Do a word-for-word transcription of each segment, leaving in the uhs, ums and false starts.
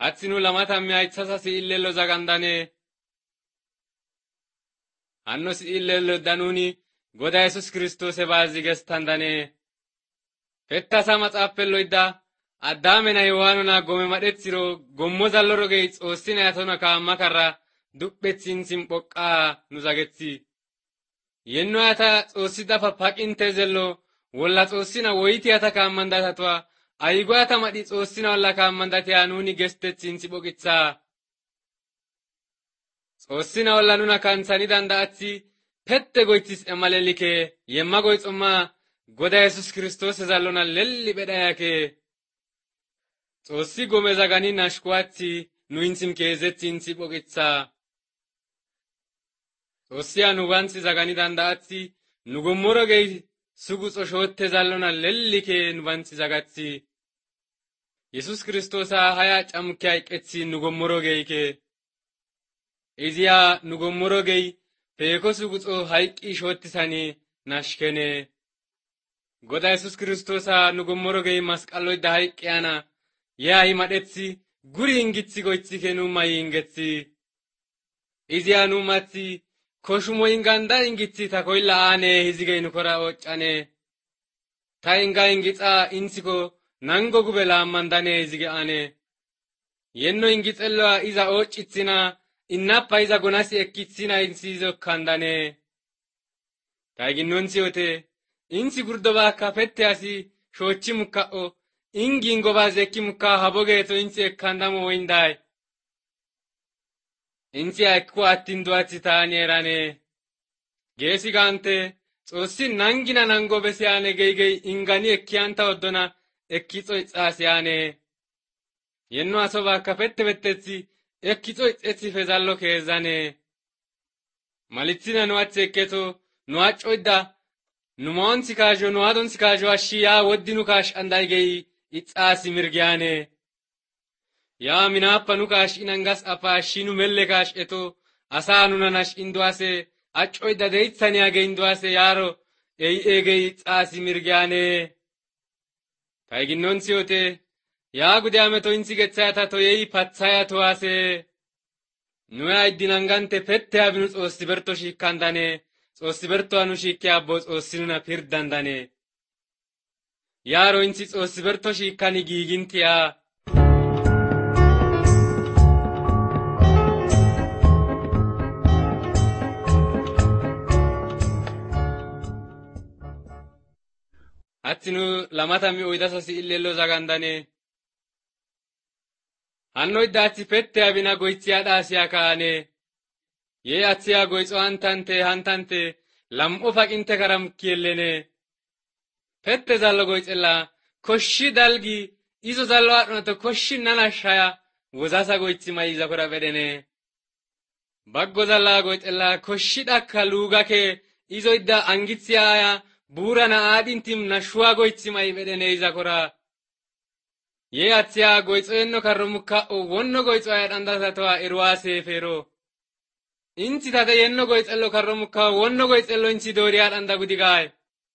Atsinu lamata miyaitsasa si illello zagandane. Hanno si illello danuni goda Yesus Kiristose baazi gestandane. Fettasa maxaappello idda addaamena yowaanona gome madhetsiro gommo zalloro gey xoossina yatona kaamma karra duphetsin simphoqqaa nu zagetsi. Yenno ata xoossi dafa paqinte zello wolla xoossina woyti ata kaammandatatuwa aygo ata madhi xoossina walla kaammandatiya nuni gestetsin siphoqitsaa. Xoossina walla nuna kanthani danda'atsi pette goytis emalelike yemma goyxomma goda Yesus Kiristose zallona lelli bedhayake. Xoossi gome zagani nashkuwatsi nu insim keezetsin siphoqitsaa. Xoossi nu bansi zagani danda'atsi nu gommoro gey sugu xoshootte zallona lellike nu bansi zagatsi. Yesus Kiristoosa haya camke hayqetsi nu gommoro geyke. Iziya nu gommoro gey peeko suguxo hayqqi shoottisani nashkene. Goda Yesus Kiristoosa nu gommoro gey masqalloyda hayqqiyana yaa himadhetsi guri hingitsi goytsike nu mayi hingetsi. Iziya nu matsi koshumo inganda ingitsi ta koyla aane hizigey nu kora occane. Ta inga ingixa insiko nango gube laammandane hizige aane. Yenno ingixelloa iza occitsina innappa iza gonasi ekkitsina insi izokkandane. Ta iginnonsi yote insi gurdobakka pette asi shoochi mukka'o ingi ingobaaz ekki mukka habogeeto insi ekkandamo woynday. Insi ekku attin duwatsi taani erane. Geesi gaante xoossi nangina nango besiyane geygey ingani ekkiyanta oddona ekkixo ixaasiyane. Yenno asobakka pette pettetsi ekkixo ixetsi fezallo keezane. Malitsina nu atsi ekketo nu accoydda nu moonsi kaajo nu adonsi kaajo ashshi yaa woddi nu kaash anday gey ixaasi mirgiyane. Yaa minaappa nu kaash inangas apa ashshi nu melle kaash eto asaa nunanash induwaase accoydda deyitsaniya ge induwaase yaaro ey eegey ixaasi mirgiyane. Tayginnonsi yote yaa gudeame to insi getsayata to yey patsaya towaase. Nuya iddinangante pette abinu xoossi berto shiikkandane. Xoossi berto anu shiikke abbo xoossi nuna pirdandane. Yaaro insi xoossi berto shiikkani giigintiya. Attinu lamatami oydasasi illello zagandane. Hanno iddaatsi pette abina goytsiya dhaasiya kaane. Yee atsiya goytso hantante hantante lam'o faqinte karam kiyellene. Pette zallo goytsella koshshi dalgi izo zallo adhonato koshshi nanashaya wozasa goytsi mayiza kora bedene. Baggo zalla goytsella koshshi dhakka luugake izo idda angitsiyaaya buurana aadintim nashuwa goytsi mayi bedene iza kora. Yee atsiya goytso yenno karro mukka'o wonno goytso aya dhandasatoa irwaase fero. Insi tate yenno goytsello karro mukka'o wonno goytsello insi dooriya dhanda gudigaay.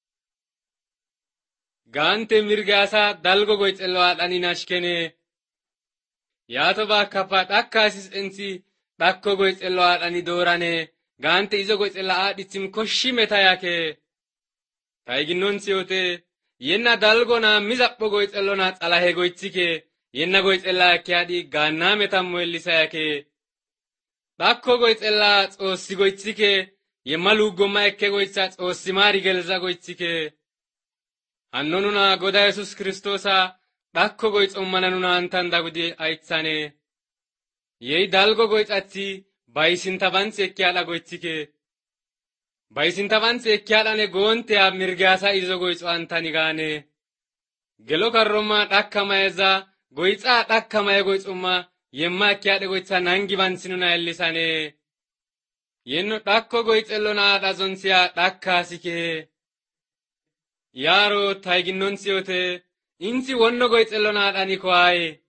Gaante mirgaasa dalgo goytsello adhani nashkene. Yaato baakappa dhakka asis ensi dhakko goytsello adhani doorane. Gaante izo goytsella adhitsim koshshi metayake. Tayginnonsi yote yenna dalgo na mizapho goytsello na xalahe goytsike. Yenna goytsella ekki adhi gaannaa metammo ellisayake. Dhakko goytsella xoossi goytsike. Yemma luuggomma ekke goytsa xoossi maari gelza goytsike. Hanno nuna goda Yesus Kiristoosa dhakko goytsommana nuna hantanda gudi aytsane. Yey dalgo goytsatsi bayisintabansi ekki adha goytsike. Bayisintabansi ekki adhane goonteya mirgaasa izo goytso hantani gaane. Gelo karromma dhakka mayeza goytsaa dhakka maye goytsomma yemma ekki adhe goytsa nangi bansi nuna ellisane. Yenno dhakko goytsello na adhazonsiya dhakkaasike. Yaaro tayginnonsi yote insi wonno goytsello na adhani ko'aaye.